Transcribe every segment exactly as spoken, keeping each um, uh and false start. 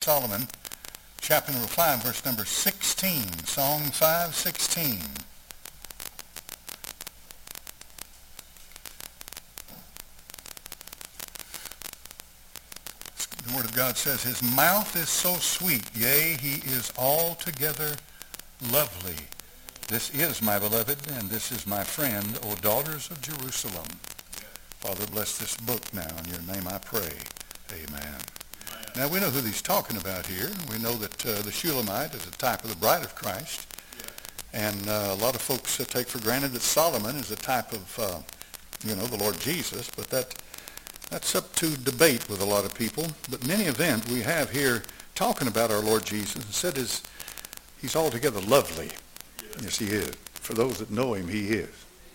Solomon, chapter number five, verse number sixteen. Song five sixteen. The Word of God says, his mouth is so sweet, yea, he is altogether lovely. This is my beloved, and this is my friend, O daughters of Jerusalem. Father, bless this book now. In your name I pray. Amen. Amen. Now, we know who he's talking about here. We know that uh, the Shulamite is a type of the bride of Christ. And uh, a lot of folks uh, take for granted that Solomon is a type of, uh, you know, the Lord Jesus. But that that's up to debate with a lot of people. But in any event, we have here talking about our Lord Jesus and said is he's altogether lovely. Yes, he is. For those that know him, he is.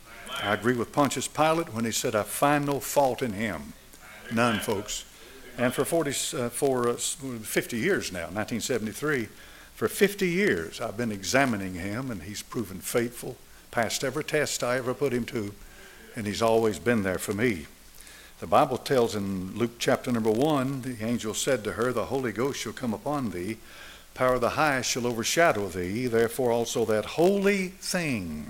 I agree with Pontius Pilate when he said, I find no fault in him. None, folks. And for forty, uh, for uh, fifty years now, nineteen seventy-three, for fifty years I've been examining him, and he's proven faithful, passed every test I ever put him to, and he's always been there for me. The Bible tells in Luke chapter number one, the angel said to her, the Holy Ghost shall come upon thee, power of the highest shall overshadow thee, therefore also that holy thing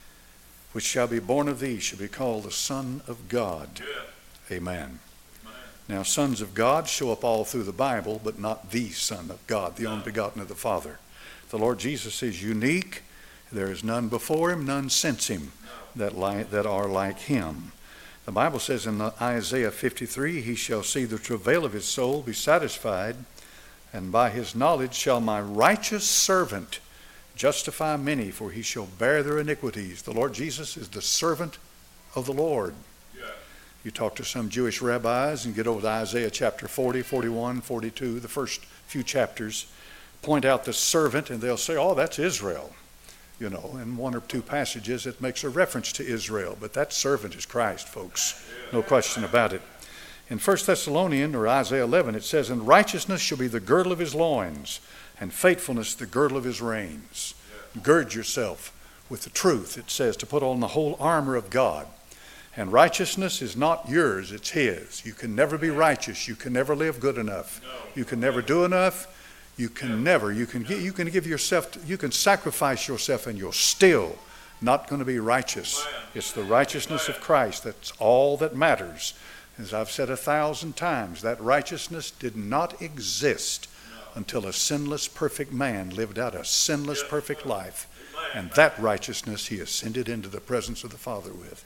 which shall be born of thee shall be called the Son of God. Yeah. Amen. Amen. Now, sons of God show up all through the Bible, but not the Son of God, the only begotten of the Father. The Lord Jesus is unique. There is none before him, none since him that, like, that are like him. The Bible says in Isaiah fifty-three, he shall see the travail of his soul, be satisfied, and by his knowledge shall my righteous servant justify many, for he shall bear their iniquities. The Lord Jesus is the servant of the Lord. Yeah. You talk to some Jewish rabbis and get over to Isaiah chapter forty, forty-one, forty-two, the first few chapters, point out the servant, and they'll say, oh, that's Israel. You know, in one or two passages it makes a reference to Israel, but that servant is Christ, folks. No question about it. In First Thessalonians, or Isaiah eleven, it says, and righteousness shall be the girdle of his loins, and faithfulness the girdle of his reins. Yeah. Gird yourself with the truth, it says, to put on the whole armor of God. And righteousness is not yours, it's his. You can never be righteous. You can never live good enough. No. You can never do enough. You can never. You can, you can give yourself, you can sacrifice yourself, and you're still not going to be righteous. It's the righteousness of Christ. That's all that matters. As I've said a thousand times, that righteousness did not exist until a sinless, perfect man lived out a sinless, perfect life. And that righteousness he ascended into the presence of the Father with.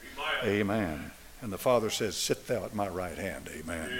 Amen. And the Father says, sit thou at my right hand. Amen.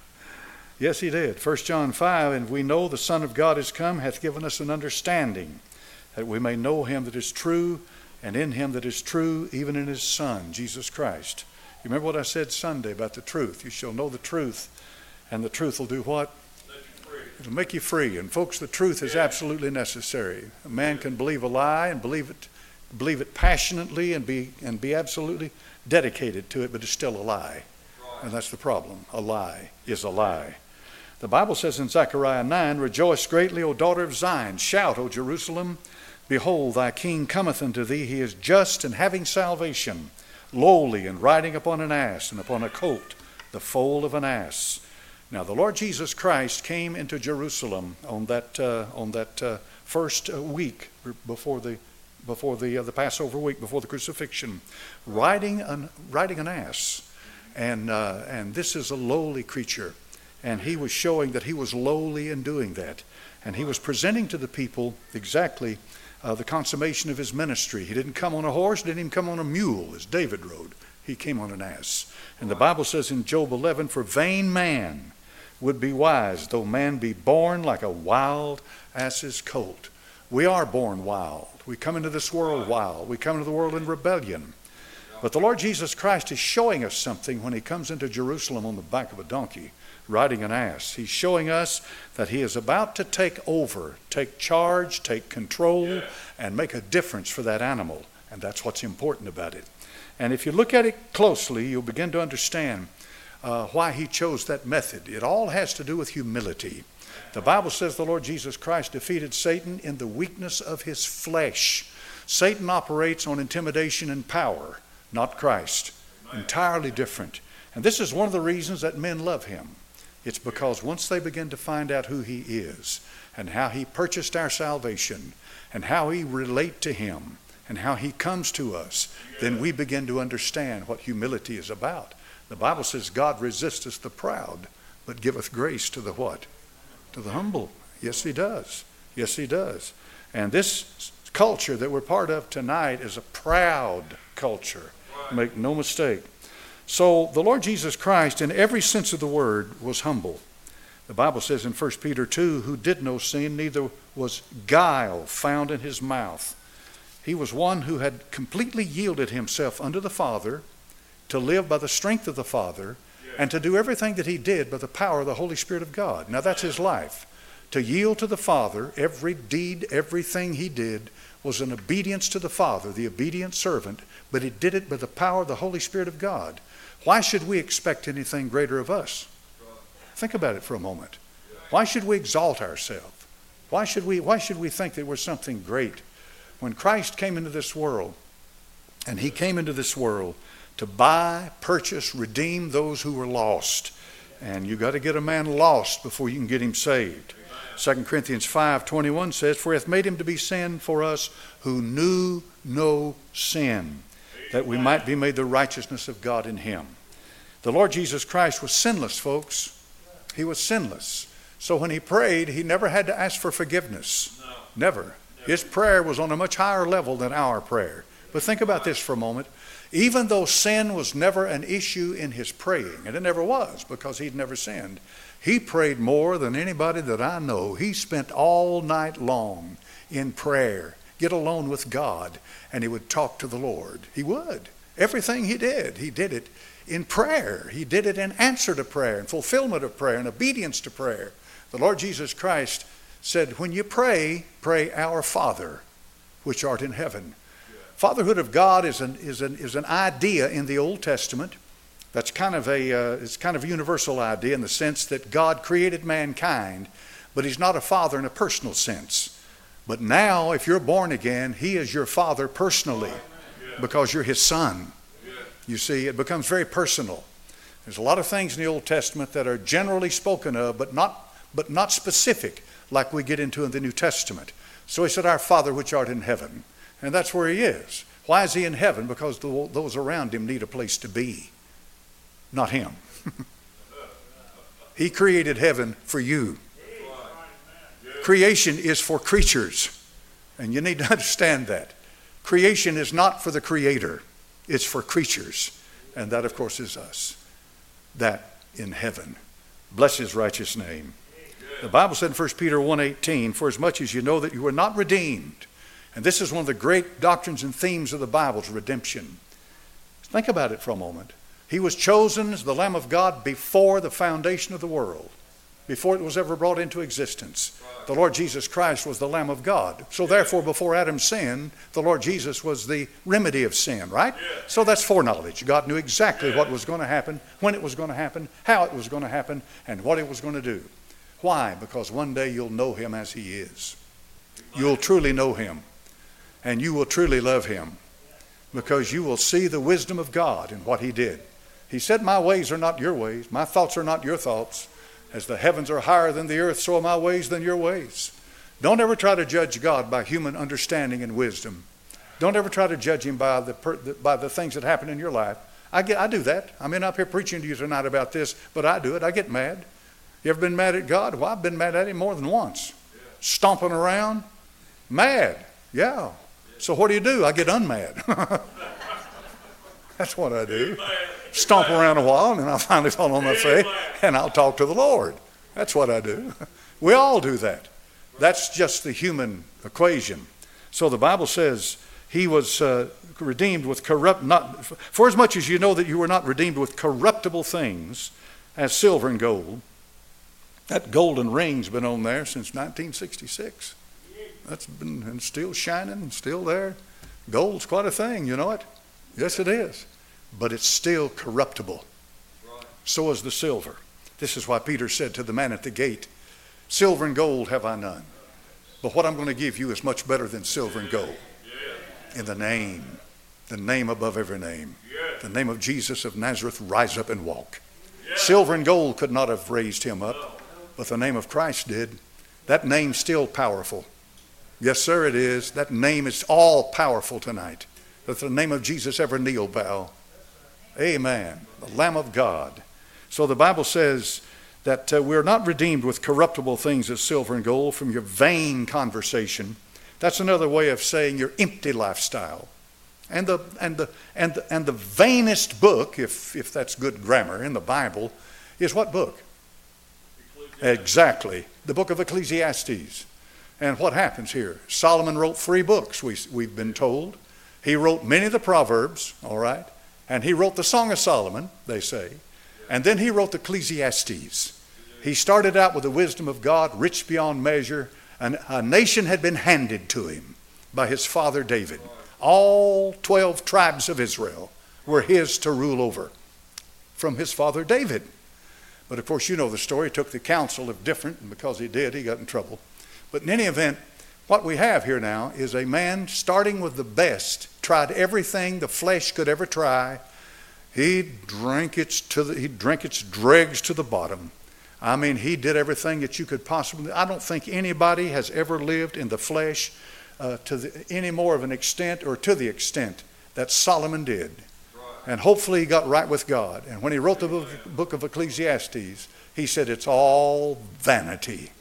Yes, he did. First John five, and we know the Son of God is come, hath given us an understanding, that we may know him that is true, and in him that is true, even in his Son, Jesus Christ. You remember what I said Sunday about the truth? You shall know the truth, and the truth will do what? It'll make you free. And folks, the truth is absolutely necessary. A man can believe a lie and believe it, believe it passionately and be and be absolutely dedicated to it, but it's still a lie. And that's the problem. A lie is a lie. The Bible says in Zechariah nine, rejoice greatly, O daughter of Zion. Shout, O Jerusalem. Behold, thy king cometh unto thee. He is just and having salvation, lowly and riding upon an ass, and upon a colt, the foal of an ass. Now, the Lord Jesus Christ came into Jerusalem on that uh, on that uh, first uh, week before the before the uh, the Passover week, before the crucifixion, riding an riding an ass, and uh, and this is a lowly creature, and he was showing that he was lowly in doing that, and he was presenting to the people exactly uh, the consummation of his ministry. He didn't come on a horse, didn't even come on a mule as David rode. He came on an ass, and the Bible says in Job eleven, for vain man would be wise, though man be born like a wild ass's colt. We are born wild. We come into this world wild. We come into the world in rebellion. But the Lord Jesus Christ is showing us something when he comes into Jerusalem on the back of a donkey, riding an ass. He's showing us that he is about to take over, take charge, take control, and make a difference for that animal. And that's what's important about it. And if you look at it closely, you'll begin to understand Uh, why he chose that method. It all has to do with humility. The Bible says the Lord Jesus Christ defeated Satan in the weakness of his flesh. Satan operates on intimidation and power, not Christ. Entirely different. And this is one of the reasons that men love him. It's because once they begin to find out who he is and how he purchased our salvation and how he relate to him and how he comes to us, then we begin to understand what humility is about. The Bible says God resisteth the proud, but giveth grace to the what? To the humble. Yes, he does. Yes, he does. And this culture that we're part of tonight is a proud culture. Make no mistake. So the Lord Jesus Christ, in every sense of the word, was humble. The Bible says in First Peter two, who did no sin, neither was guile found in his mouth. He was one who had completely yielded himself unto the Father to live by the strength of the Father and to do everything that he did by the power of the Holy Spirit of God. Now that's his life. To yield to the Father, every deed, everything he did was an obedience to the Father, the obedient servant, but he did it by the power of the Holy Spirit of God. Why should we expect anything greater of us? Think about it for a moment. Why should we exalt ourselves? Why should we, why should we think that we're something great? When Christ came into this world, and he came into this world to buy, purchase, redeem those who were lost. And you got to get a man lost before you can get him saved. Second Corinthians five twenty-one says, for he hath made him to be sin for us who knew no sin, that we might be made the righteousness of God in him. The Lord Jesus Christ was sinless, folks. He was sinless. So when he prayed, he never had to ask for forgiveness. No. Never. His prayer was on a much higher level than our prayer. But think about this for a moment. Even though sin was never an issue in his praying, and it never was because he'd never sinned, he prayed more than anybody that I know. He spent all night long in prayer, get alone with God, and he would talk to the Lord. He would. Everything he did, he did it in prayer. He did it in answer to prayer, in fulfillment of prayer, in obedience to prayer. The Lord Jesus Christ said, when you pray, pray our Father, which art in heaven. Fatherhood of God is an, is an, is an idea in the Old Testament. That's kind of a, uh, it's kind of a universal idea in the sense that God created mankind, but he's not a father in a personal sense. But now, if you're born again, he is your father personally because you're his son. You see, it becomes very personal. There's a lot of things in the Old Testament that are generally spoken of, but not, but not specific, like we get into in the New Testament. So he said, our Father which art in heaven. And that's where he is. Why is he in heaven? Because the, those around him need a place to be. Not him. He created heaven for you. Creation is for creatures. And you need to understand that. Creation is not for the Creator. It's for creatures. And that, of course, is us. That in heaven. Bless his righteous name. The Bible said in First Peter one eighteen, for as much as you know that you were not redeemed. And this is one of the great doctrines and themes of the Bible, is redemption. Think about it for a moment. He was chosen as the Lamb of God before the foundation of the world, before it was ever brought into existence. The Lord Jesus Christ was the Lamb of God. So therefore, before Adam sinned, the Lord Jesus was the remedy of sin, right? So that's foreknowledge. God knew exactly what was going to happen, when it was going to happen, how it was going to happen, and what it was going to do. Why? Because one day you'll know him as he is. You'll truly know him. And you will truly love him. Because you will see the wisdom of God in what he did. He said, my ways are not your ways. My thoughts are not your thoughts. As the heavens are higher than the earth, so are my ways than your ways. Don't ever try to judge God by human understanding and wisdom. Don't ever try to judge him by the, by the things that happen in your life. I, get, I do that. I'm in up here preaching to you tonight about this, but I do it. I get mad. You ever been mad at God? Well, I've been mad at him more than once. Stomping around. Mad. Yeah. So what do you do? I get unmad. That's what I do. Stomp around a while, and then I'll finally fall on my face, and I'll talk to the Lord. That's what I do. We all do that. That's just the human equation. So the Bible says he was uh, redeemed with corrupt, not, for as much as you know that you were not redeemed with corruptible things, as silver and gold. That golden ring's been on there since nineteen sixty-six. That's been and still shining and still there. Gold's quite a thing, you know it? Yes, it is. But it's still corruptible. Right. So is the silver. This is why Peter said to the man at the gate, silver and gold have I none. But what I'm going to give you is much better than silver and gold. Yeah. In the name, the name above every name. Yeah. The name of Jesus of Nazareth, rise up and walk. Silver and gold could not have raised him up, but the name of Christ did. That name's still powerful. Yes, sir, it is. That name is all powerful tonight. That the name of Jesus ever kneel bow. Amen. The Lamb of God. So the Bible says that uh, we're not redeemed with corruptible things as silver and gold from your vain conversation. That's another way of saying your empty lifestyle. And the and the and the, and the vainest book, if if that's good grammar in the Bible, is what book? Exactly, the book of Ecclesiastes. And what happens here? Solomon wrote three books, we, we've been told. He wrote many of the Proverbs, all right? And he wrote the Song of Solomon, they say. And then he wrote the Ecclesiastes. He started out with the wisdom of God, rich beyond measure. And a nation had been handed to him by his father David. All twelve tribes of Israel were his to rule over from his father David. But of course, you know the story. He took the counsel of different, and because he did, he got in trouble. But in any event, what we have here now is a man starting with the best, tried everything the flesh could ever try. He drank its to the, he drank its dregs to the bottom. I mean, he did everything that you could possibly. I don't think anybody has ever lived in the flesh uh, to the, any more of an extent or to the extent that Solomon did. And hopefully he got right with God. And when he wrote the book, book of Ecclesiastes, he said it's all vanity.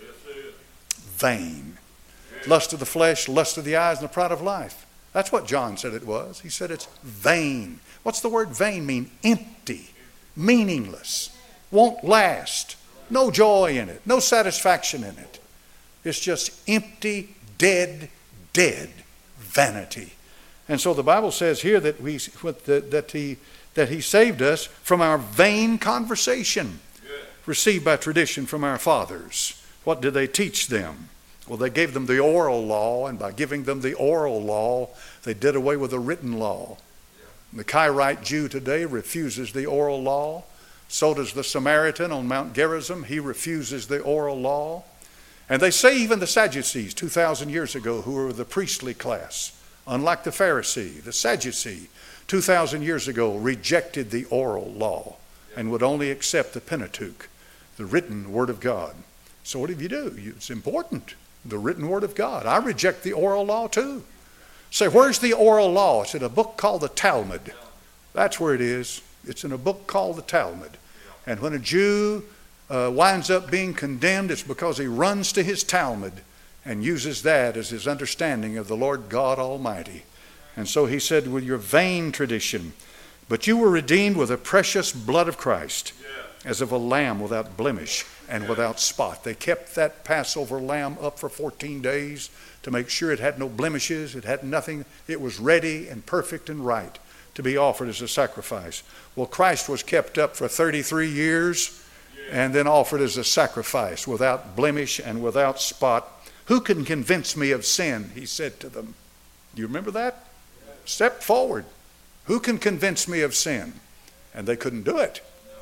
Vain. Lust of the flesh, lust of the eyes, and the pride of life. That's what John said it was. He said it's vain. What's the word vain mean? Empty, meaningless, won't last, no joy in it, no satisfaction in it. It's just empty, dead, dead vanity. And so the Bible says here that we that he that he saved us from our vain conversation received by tradition from our fathers. What did they teach them? Well, they gave them the oral law, and by giving them the oral law, they did away with the written law. The Karaite Jew today refuses the oral law. So does the Samaritan on Mount Gerizim. He refuses the oral law. And they say even the Sadducees two thousand years ago, who were the priestly class, unlike the Pharisee, the Sadducee, two thousand years ago rejected the oral law and would only accept the Pentateuch, the written Word of God. So what do you do? It's important, the written Word of God. I reject the oral law too. Say, where's the oral law? It's in a book called the Talmud. That's where it is. It's in a book called the Talmud. And when a Jew uh, winds up being condemned, it's because he runs to his Talmud and uses that as his understanding of the Lord God Almighty. And so he said, with your vain tradition, but you were redeemed with the precious blood of Christ, as of a lamb without blemish and without spot. They kept that Passover lamb up for fourteen days to make sure it had no blemishes, it had nothing. It was ready and perfect and right to be offered as a sacrifice. Well, Christ was kept up for thirty-three years and then offered as a sacrifice without blemish and without spot. Who can convince me of sin? He said to them. Do you remember that? Step forward. Who can convince me of sin? And they couldn't do it.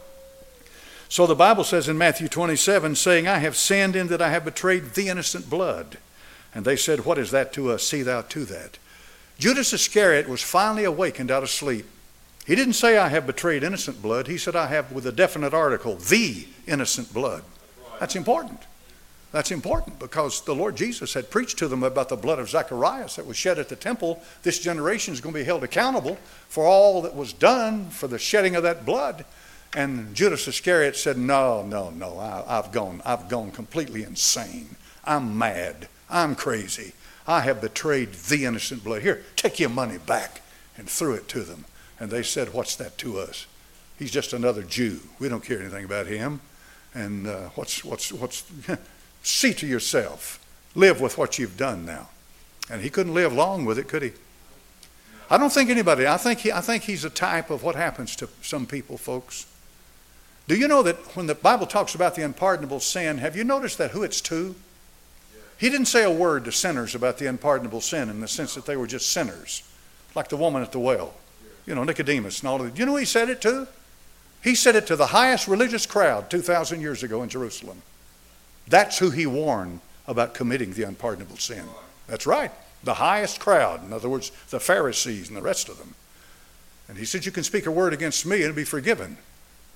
So the Bible says in Matthew twenty-seven, saying, I have sinned in that I have betrayed the innocent blood. And they said, what is that to us? See thou to that. Judas Iscariot was finally awakened out of sleep. He didn't say, I have betrayed innocent blood. He said, I have, with a definite article, the innocent blood. That's important. That's important because the Lord Jesus had preached to them about the blood of Zacharias that was shed at the temple. This generation is going to be held accountable for all that was done for the shedding of that blood. And Judas Iscariot said, no, no, no, I, I've gone, I've gone completely insane. I'm mad. I'm crazy. I have betrayed the innocent blood. Here, take your money back, and threw it to them. And they said, what's that to us? He's just another Jew. We don't care anything about him. And uh, what's, what's, what's, see to yourself. Live with what you've done now. And he couldn't live long with it, could he? I don't think anybody, I think, he, I think he's a type of what happens to some people, folks. Do you know that when the Bible talks about the unpardonable sin, have you noticed that who it's to? He didn't say a word to sinners about the unpardonable sin in the sense that they were just sinners, like the woman at the well, you know, Nicodemus and all of that. Do you know who he said it to? He said it to the highest religious crowd two thousand years ago in Jerusalem. That's who he warned about committing the unpardonable sin. That's right, the highest crowd. In other words, the Pharisees and the rest of them. And he said, you can speak a word against me and it'll be forgiven.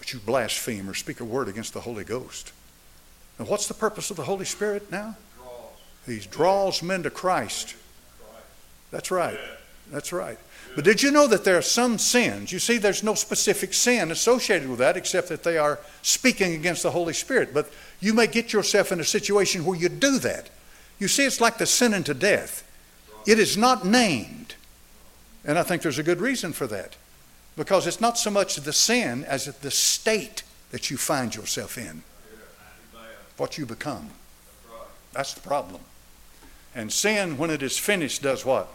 but you blaspheme or speak a word against the Holy Ghost. And what's the purpose of the Holy Spirit now? He draws men to Christ. That's right. That's right. But did you know that there are some sins? You see, there's no specific sin associated with that except that they are speaking against the Holy Spirit. But you may get yourself in a situation where you do that. You see, it's like the sin unto death. It is not named. And I think there's a good reason for that. Because it's not so much the sin as the state that you find yourself in. What you become. That's the problem. And sin, when it is finished, does what?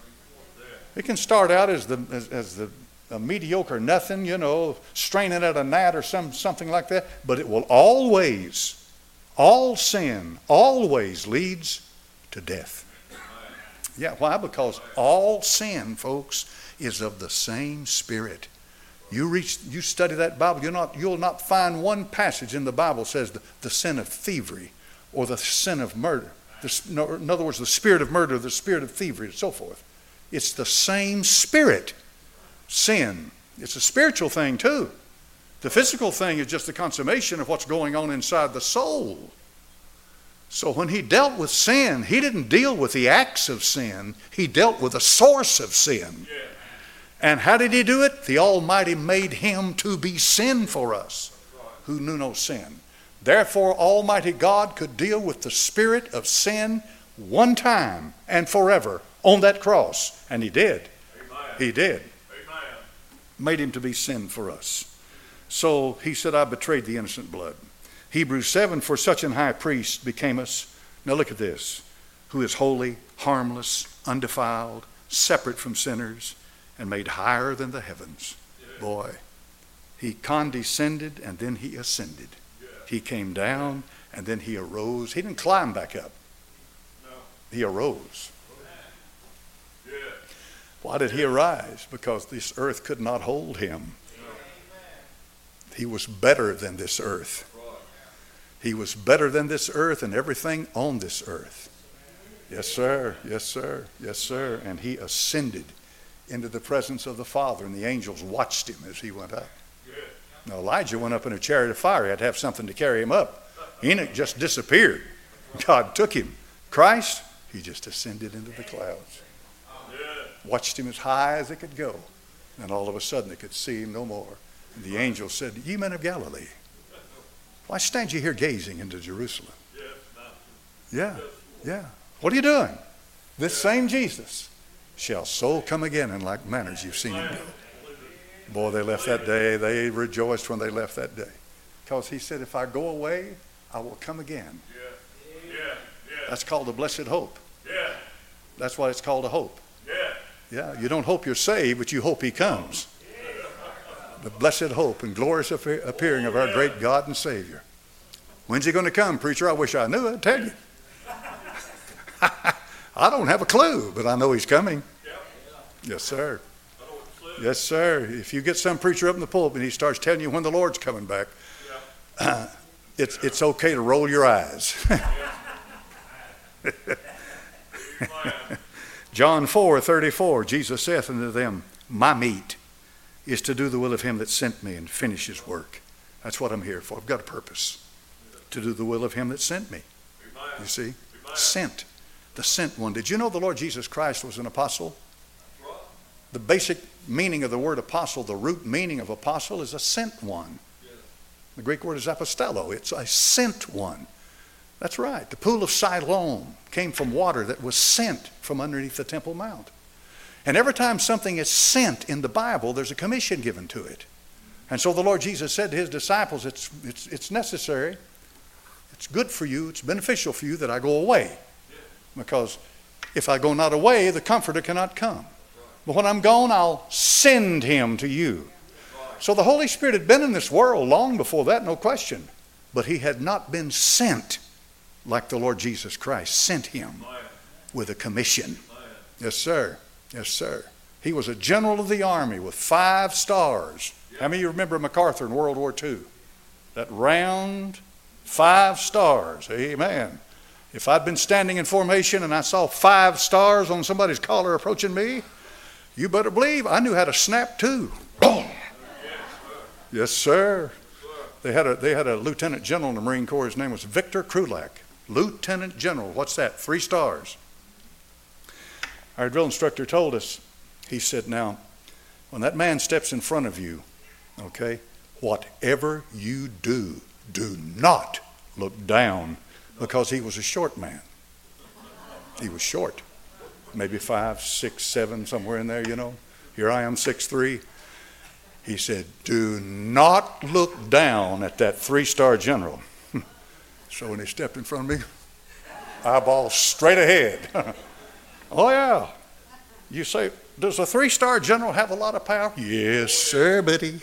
It can start out as the as, as the a mediocre nothing, you know, straining at a gnat or some something like that. But it will always, all sin, always leads to death. Yeah, why? Because all sin, folks, is of the same spirit. You reach, you study that Bible, you'll not, you'll not find one passage in the Bible says the, the sin of thievery or the sin of murder. The, no, in other words, the spirit of murder, the spirit of thievery, and so forth. It's the same spirit. Sin. It's a spiritual thing too. The physical thing is just the consummation of what's going on inside the soul. So when he dealt with sin, he didn't deal with the acts of sin. He dealt with the source of sin. Yeah. And how did he do it? The Almighty made him to be sin for us, who knew no sin. Therefore, Almighty God could deal with the spirit of sin one time and forever on that cross. And he did. Amen. He did. Amen. Made him to be sin for us. So he said, I betrayed the innocent blood. Hebrews seven, for such an high priest became us. Now look at this. Who is holy, harmless, undefiled, separate from sinners, and made higher than the heavens. Yeah. Boy, he condescended and then he ascended. Yeah. He came down and then he arose. He didn't climb back up. No. He arose. Yeah. Why did he arise? Because this earth could not hold him. No. He was better than this earth. He was better than this earth and everything on this earth. Yes, sir. Yes, sir. Yes, sir. And he ascended into the presence of the Father, and the angels watched him as he went up. Now, Elijah went up in a chariot of fire. He had to have something to carry him up. Enoch just disappeared. God took him. Christ, he just ascended into the clouds. Watched him as high as it could go. And all of a sudden, they could see him no more. And the angel said, ye men of Galilee, why stand you here gazing into Jerusalem? Yeah, yeah. What are you doing? This same Jesus shall so come again in like manners you've seen him go. Boy, they left that day. They rejoiced when they left that day. Because he said, if I go away, I will come again. That's called the blessed hope. That's why it's called a hope. Yeah, you don't hope you're saved, but you hope he comes. The blessed hope and glorious appearing of our great God and Savior. When's he going to come, preacher? I wish I knew. I'd tell you. I don't have a clue, but I know he's coming. Yes, sir. Yes, sir. If you get some preacher up in the pulpit and he starts telling you when the Lord's coming back, uh, it's, it's okay to roll your eyes. John four thirty-four, Jesus saith unto them, my meat is to do the will of him that sent me and finish his work. That's what I'm here for. I've got a purpose. To do the will of him that sent me. You see? Sent. The sent one. Did you know the Lord Jesus Christ was an apostle? The basic meaning of the word apostle, the root meaning of apostle, is a sent one. The Greek word is apostello. It's a sent one. That's right. The pool of Siloam came from water that was sent from underneath the Temple Mount. And every time something is sent in the Bible, there's a commission given to it. And so the Lord Jesus said to his disciples, it's, it's, it's necessary, it's good for you, it's beneficial for you that I go away. Because if I go not away, the Comforter cannot come. But when I'm gone, I'll send him to you. So the Holy Spirit had been in this world long before that, no question. But he had not been sent like the Lord Jesus Christ sent him with a commission. Yes, sir. Yes, sir. He was a general of the army with five stars. How many of you remember MacArthur in World War Two? That round five stars. Amen. If I'd been standing in formation and I saw five stars on somebody's collar approaching me, you better believe I knew how to snap too. Boom. Yes, sir. They had a they had a lieutenant general in the Marine Corps. His name was Victor Krulak. Lieutenant General. What's that? Three stars. Our drill instructor told us, he said, now, when that man steps in front of you, okay, whatever you do, do not look down, because he was a short man. He was short. Maybe five, six, seven, somewhere in there, you know. Here I am, six three. He said, do not look down at that three-star general. So when he stepped in front of me, eyeballs straight ahead. Oh, yeah. You say, does a three-star general have a lot of power? Yes, sir, buddy.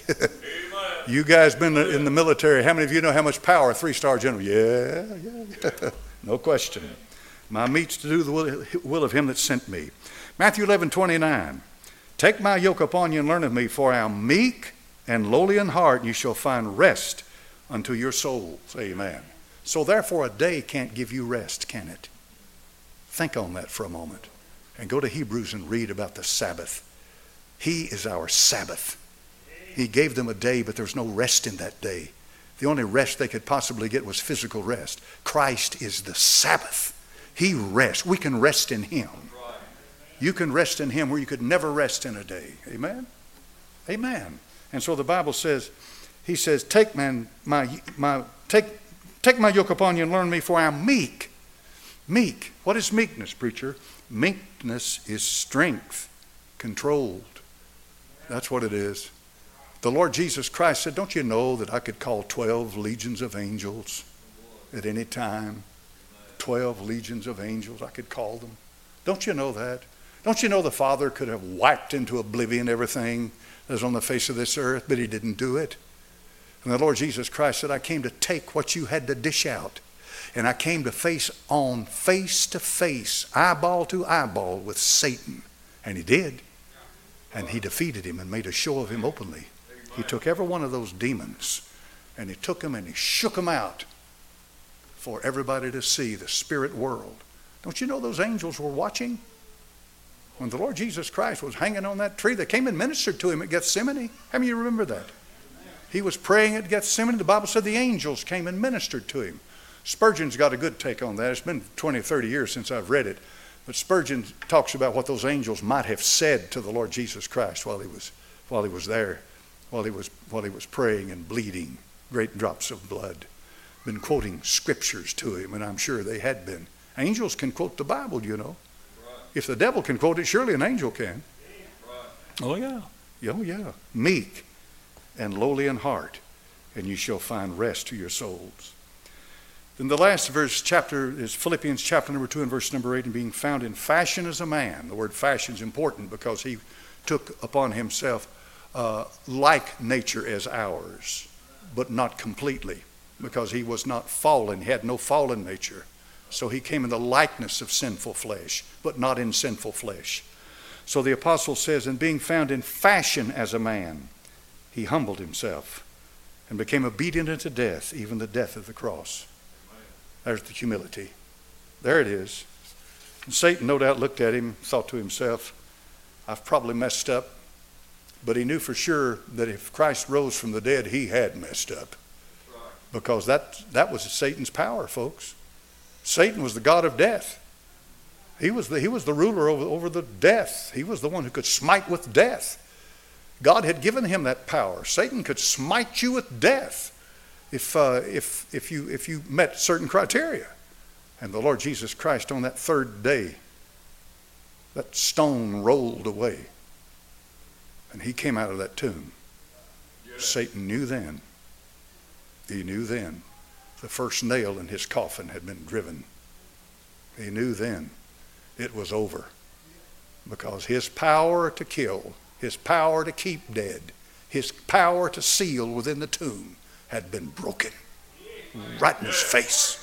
You guys been in the military. How many of you know how much power a three-star general? Yeah, yeah, yeah. No question. My meat's to do the will, will of him that sent me. Matthew eleven twenty-nine. Take my yoke upon you and learn of me, for I am meek and lowly in heart, and you shall find rest unto your souls. Amen. So therefore a day can't give you rest, can it? Think on that for a moment. And go to Hebrews and read about the Sabbath. He is our Sabbath. He gave them a day, but there's no rest in that day. The only rest they could possibly get was physical rest. Christ is the Sabbath. He rests. We can rest in him. You can rest in him where you could never rest in a day. Amen? Amen. And so the Bible says, he says, take man, my, my, take, take my yoke upon you and learn me, for I am meek. Meek. What is meekness, preacher? Meekness is strength, controlled. That's what it is. The Lord Jesus Christ said, don't you know that I could call twelve legions of angels at any time? Twelve legions of angels, I could call them. Don't you know that? Don't you know the Father could have wiped into oblivion everything that is on the face of this earth, but he didn't do it? And the Lord Jesus Christ said, I came to take what you had to dish out. And I came to face on face to face, eyeball to eyeball with Satan. And he did. And he defeated him and made a show of him openly. He took every one of those demons and he took them and he shook them out for everybody to see, the spirit world. Don't you know those angels were watching? When the Lord Jesus Christ was hanging on that tree, they came and ministered to him at Gethsemane. How many of you remember that? He was praying at Gethsemane. The Bible said the angels came and ministered to him. Spurgeon's got a good take on that. It's been twenty, thirty years since I've read it. But Spurgeon talks about what those angels might have said to the Lord Jesus Christ while he was, while he was there, while he was, while he was praying and bleeding great drops of blood. Been quoting scriptures to him, and I'm sure they had been. Angels can quote the Bible, you know. Right. If the devil can quote it, surely an angel can. Right. Oh, yeah. Oh, yeah. Meek and lowly in heart, and you shall find rest to your souls. Then the last verse chapter is Philippians chapter number two and verse number eight, and being found in fashion as a man. The word fashion is important because he took upon himself uh, like nature as ours, but not completely, because he was not fallen. He had no fallen nature. So he came in the likeness of sinful flesh, but not in sinful flesh. So the apostle says, and being found in fashion as a man, he humbled himself and became obedient unto death, even the death of the cross. There's the humility. There it is. And Satan no doubt looked at him, thought to himself, I've probably messed up. But he knew for sure that if Christ rose from the dead, he had messed up. Because that, that was Satan's power, folks. Satan was the god of death. He was the, he was the ruler over, over the death. He was the one who could smite with death. God had given him that power. Satan could smite you with death if, uh, if, if, you, if you met certain criteria. And the Lord Jesus Christ on that third day, that stone rolled away. And he came out of that tomb. Yeah. Satan knew then. He knew then the first nail in his coffin had been driven. He knew then it was over. Because his power to kill, his power to keep dead, his power to seal within the tomb had been broken. Right in his face.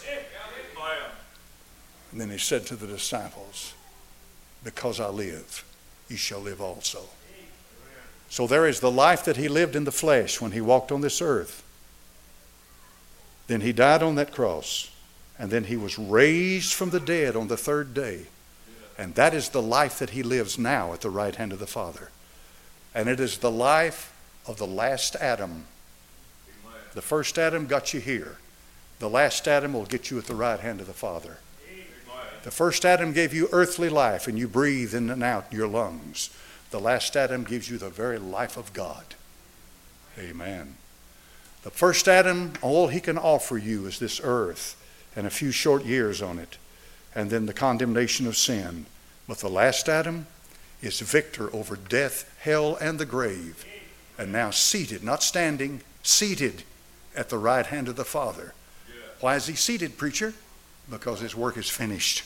And then he said to the disciples, because I live, ye shall live also. So there is the life that he lived in the flesh when he walked on this earth. Then he died on that cross. And then he was raised from the dead on the third day. And that is the life that he lives now at the right hand of the Father. And it is the life of the last Adam. The first Adam got you here. The last Adam will get you at the right hand of the Father. The first Adam gave you earthly life and you breathe in and out your lungs. The last Adam gives you the very life of God. Amen. The first Adam, all he can offer you is this earth and a few short years on it, and then the condemnation of sin. But the last Adam is victor over death, hell, and the grave, and now seated, not standing, seated at the right hand of the Father. Why is he seated, preacher? Because his work is finished.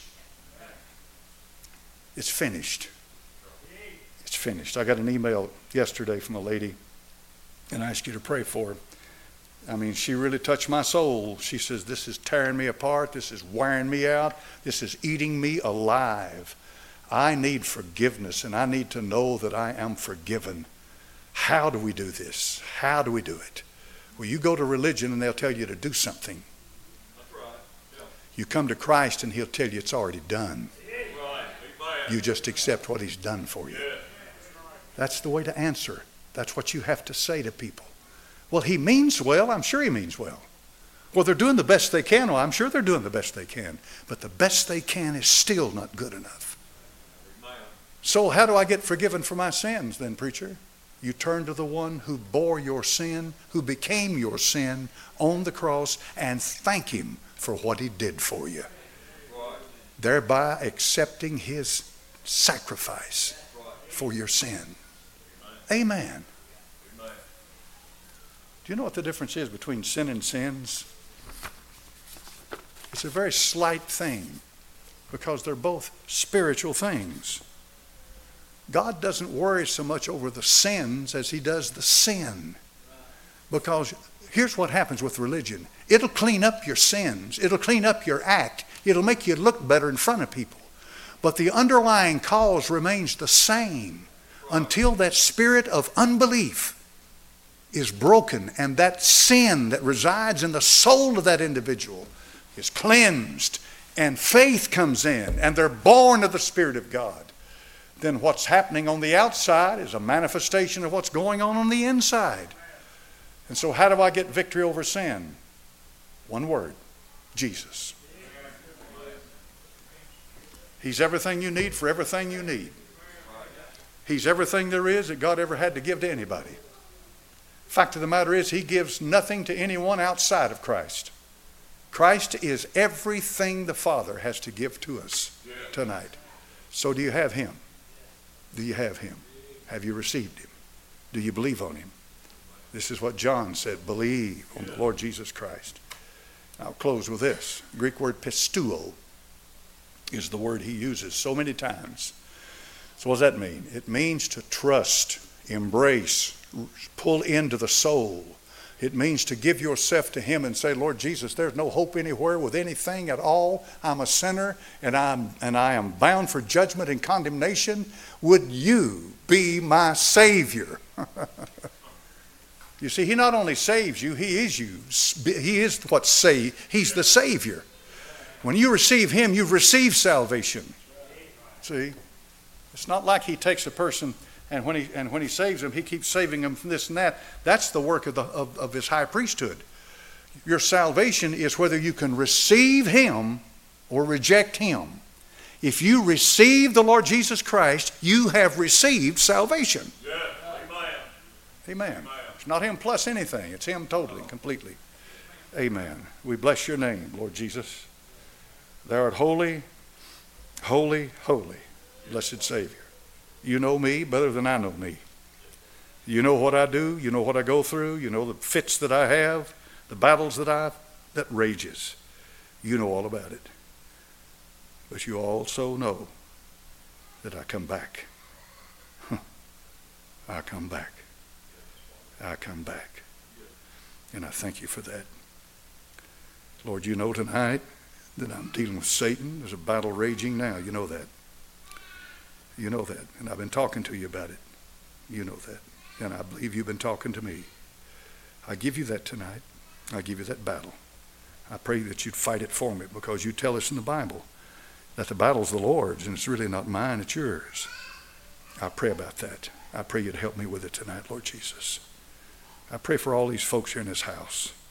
It's finished. It's finished. I got an email yesterday from a lady, and I asked you to pray for her. I mean, she really touched my soul. She says, this is tearing me apart. This is wearing me out. This is eating me alive. I need forgiveness, and I need to know that I am forgiven. How do we do this? How do we do it? Well, you go to religion, and they'll tell you to do something. That's right. Yeah. You come to Christ, and he'll tell you it's already done. Right. You just accept what he's done for you. Yeah. That's the way to answer. That's what you have to say to people. Well, he means well. I'm sure he means well. Well, they're doing the best they can. Well, I'm sure they're doing the best they can. But the best they can is still not good enough. So how do I get forgiven for my sins then, preacher? You turn to the one who bore your sin, who became your sin on the cross, and thank him for what he did for you. Right. Thereby accepting his sacrifice for your sin. Amen. Amen. Do you know what the difference is between sin and sins? It's a very slight thing because they're both spiritual things. God doesn't worry so much over the sins as he does the sin. Because here's what happens with religion. It'll clean up your sins. It'll clean up your act. It'll make you look better in front of people. But the underlying cause remains the same until that spirit of unbelief is broken and that sin that resides in the soul of that individual is cleansed and faith comes in and they're born of the Spirit of God. Then what's happening on the outside is a manifestation of what's going on on the inside. And so how do I get victory over sin? One word, Jesus. He's everything you need for everything you need. He's everything there is that God ever had to give to anybody. Fact of the matter is, he gives nothing to anyone outside of Christ. Christ is everything the Father has to give to us tonight. So do you have him? Do you have him? Have you received him? Do you believe on him? This is what John said, believe on the Lord Jesus Christ. I'll close with this. The Greek word pistuo is the word he uses so many times. So what does that mean? It means to trust, embrace, pull into the soul. It means to give yourself to him and say, Lord Jesus, there's no hope anywhere with anything at all. I'm a sinner and I'm and I am bound for judgment and condemnation. Would you be my Savior? You see, he not only saves you, he is you. He is what say. He's the Savior. When you receive him, you've received salvation. See? It's not like he takes a person and when he and when he saves them, he keeps saving them from this and that. That's the work of, the, of, of his high priesthood. Your salvation is whether you can receive him or reject him. If you receive the Lord Jesus Christ, you have received salvation. Yeah. Amen. Amen. Amen. It's not him plus anything. It's him totally, completely. Amen. We bless your name, Lord Jesus. Thou art holy, holy, holy, blessed Savior. You know me better than I know me. You know what I do. You know what I go through. You know the fits that I have, the battles that I that rages. You know all about it. But you also know that I come back. I come back. I come back. And I thank you for that. Lord, you know tonight that I'm dealing with Satan. There's a battle raging now. You know that. You know that. And I've been talking to you about it. You know that. And I believe you've been talking to me. I give you that tonight. I give you that battle. I pray that you'd fight it for me because you tell us in the Bible that the battle's the Lord's and it's really not mine, it's yours. I pray about that. I pray you'd help me with it tonight, Lord Jesus. I pray for all these folks here in this house.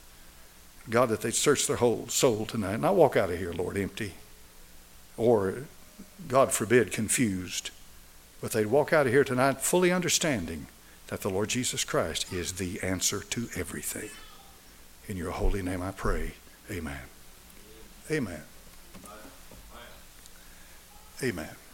God, that they'd search their whole soul tonight, not walk out of here, Lord, empty, or, God forbid, confused. But they'd walk out of here tonight fully understanding that the Lord Jesus Christ is the answer to everything. In your holy name I pray. Amen. Amen. Amen.